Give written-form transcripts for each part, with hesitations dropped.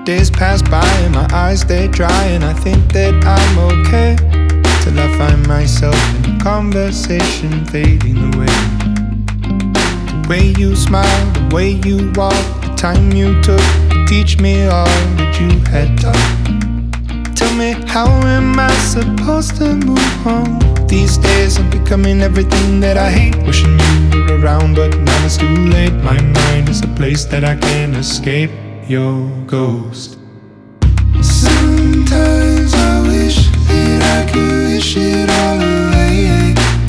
Days pass by and my eyes stay dry, and I think that I'm okay till I find myself in a conversation fading away. The way you smile, the way you walk, the time you took to teach me all that you had taught. Tell me, how am I supposed to move on? These days I'm becoming everything that I hate. Wishing you were around, but now it's too late. My mind is a place that I can't escape your ghost. Sometimes I wish that I could wish it all away.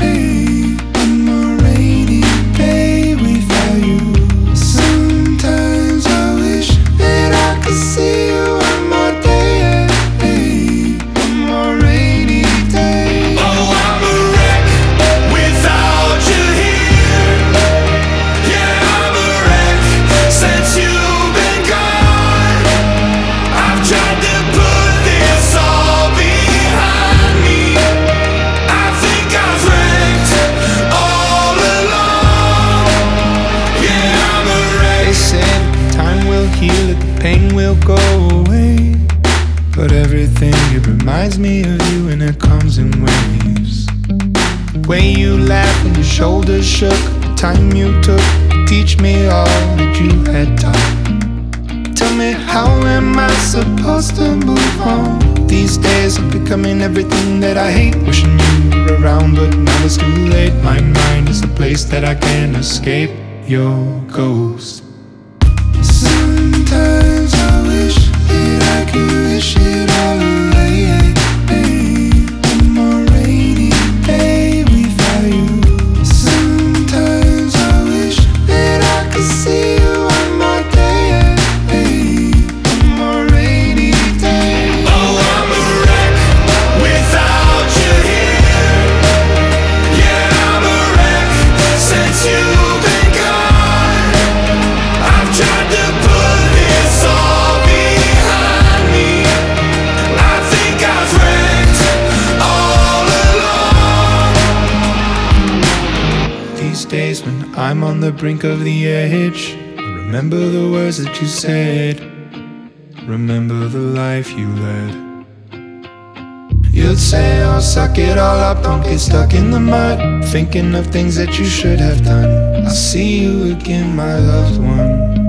One more rainy day without you. Sometimes I wish that I could see you one more day. One more rainy day. Oh, I'm a wreck without you here. Yeah, I'm a wreck since you've been gone. I've tried to put this all behind me. I think I've wrecked all along. Yeah, I'm a wreck. They said time will heal it, the pain will go away. But everything, it reminds me of you, and it comes in waves. The way you laughed when your shoulders shook, the time you took to teach me all that you had taught. Tell me, how am I supposed to move on? These days I'm becoming everything that I hate. Wishing you were around, but now it's too late. My mind is a place that I can't escape your ghost. Sometimes I wish that I could wish it all away. One more rainy day without you. Sometimes I wish that I could see you one more day. One more rainy day. Oh, I'm a wreck without you here. Yeah, I'm a wreck since you've been gone. I've tried to put this all behind me. I think I've wrecked all along. These days when I'm on the brink of the edge, I remember the words that you said. Remember the life you led. You'd say, oh, suck it all up, don't get stuck in the mud, thinking of things that you should have done. I'll see you again, my loved one.